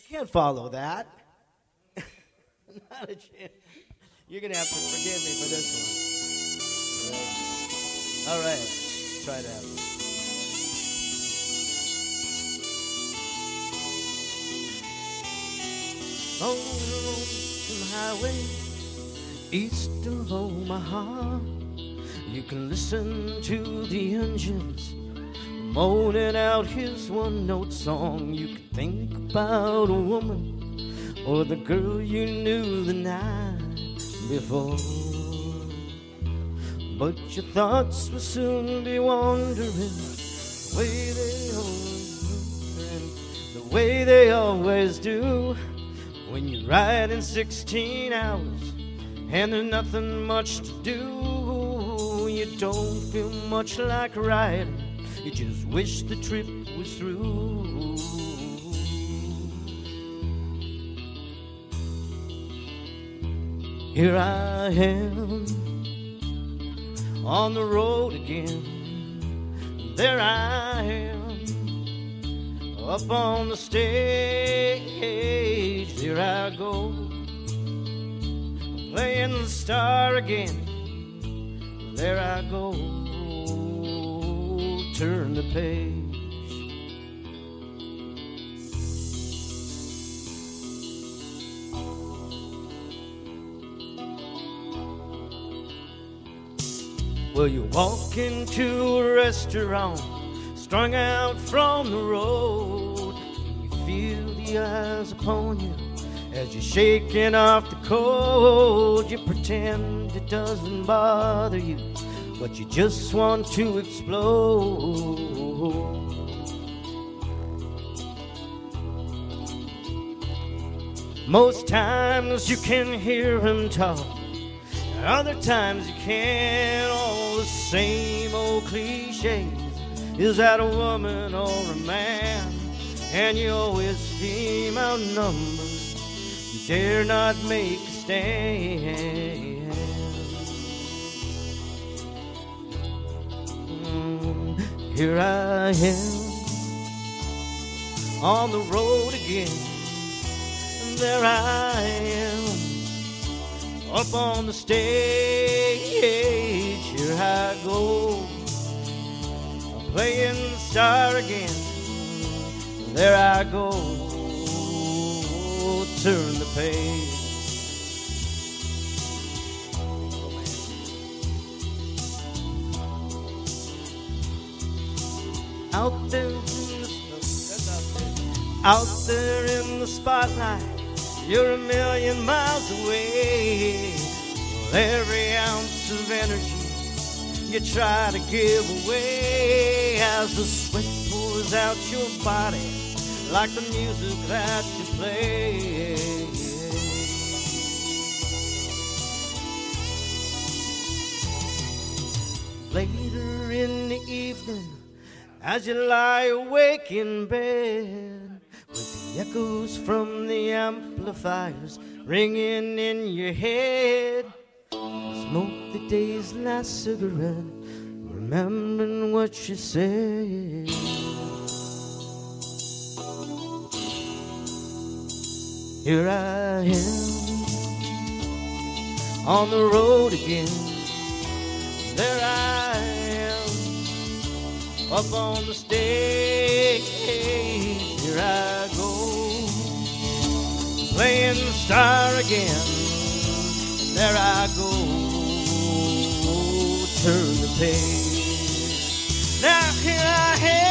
Can't follow that. Not a chance. You're going to have to forgive me for this one. All right. Try that. On the Lonesome Highway, east of Omaha, you can listen to the engines moaning out his one-note song. You can think about a woman or the girl you knew the night before, but your thoughts will soon be wandering the way they always do when you ride in 16 hours and there's nothing much to do. You don't feel much like riding, you just wish the trip was through. Here I am on the road again. There I am up on the stage. Here I go playing the star again. There I go, turn the page. Well, you walk into a restaurant, strung out from the road, and you feel the eyes upon you as you're shaking off the cold. You pretend it doesn't bother you, but you just want to explode. Most times you can hear him talk, other times you can't. All the same old cliches. Is that a woman or a man? And you always seem outnumbered. You dare not make a stand. Here I am on the road again. And there I am up on the stage. Here I go, I'm playing the star again. There I go, turn the page. Out there in the spotlight, you're a million miles away. Well, every ounce of energy you try to give away as the sweat pours out your body like the music that you play. Later in the evening, as you lie awake in bed, with the echoes from the amplifiers ringing in your head, smoke the day's last cigarette, remembering what you said. Here I am on the road again. There I am up on the stage. Here I go, playing the star again. There I go, turn the page. Now here I am